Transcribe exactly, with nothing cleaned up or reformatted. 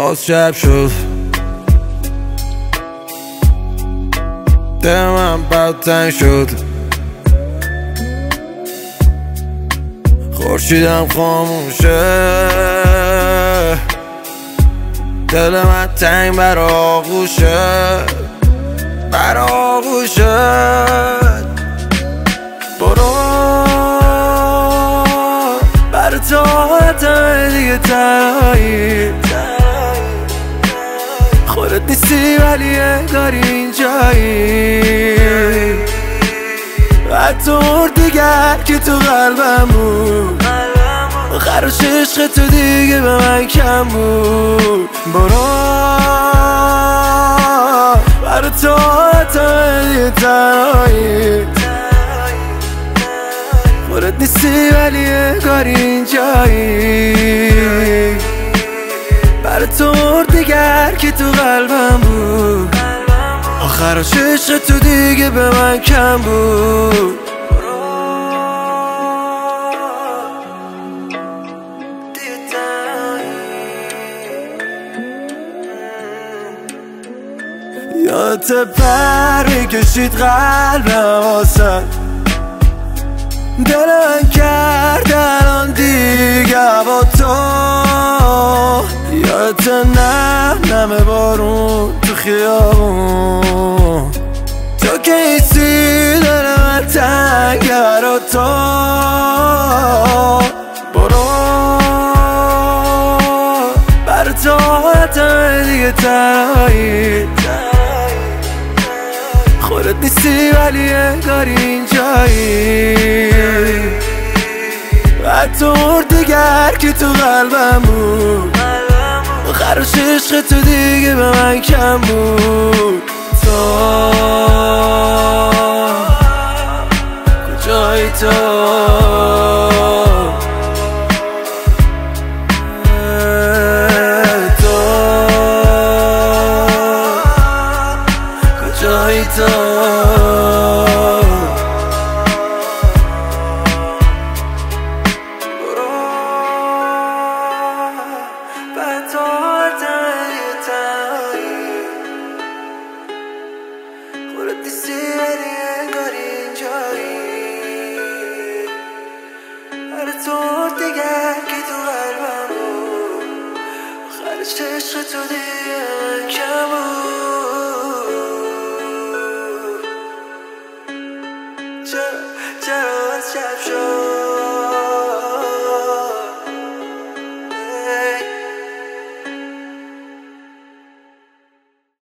باز شب شد، دل من بدتن شد، خورشیدم خاموشه، دل من تنگ بر آغوشه، بر آغوشه. برو بر طاعتم دیگه تنهایی، خودت نیستی ولی انگار اینجایی، حتی دیگر که تو قلبم بود، آخرش عشق تو دیگه به من کم بود. برو بر طاعتم دیگه تنهایی، خودت نیستی ولی انگار اینجایی، بر تو دیگر که تو قلبم بود، آخرش عشق تو دیگه به من کم بود. یادت پر میکشید قلبم واسه دل من کرد الان دیگه با تو، یادت نم نم بارون تو خیابون، تو که ایسی دل من تنگ برا تو. برو بر طاعتم دیگه تنهایی، خودت نیستی ولی انگار اینجایی، حتی دیگر که تو قلبم بود، آخرش عشق تو دیگه به من کم بود. تو کجایی تو؟ تو کجایی تو؟ خودت نیستی ولی انگار اینجایی، هر طور دیگر که تو قلبم بود، آخرش عشق تو دیگه کم بود. چرا چرا از شب شد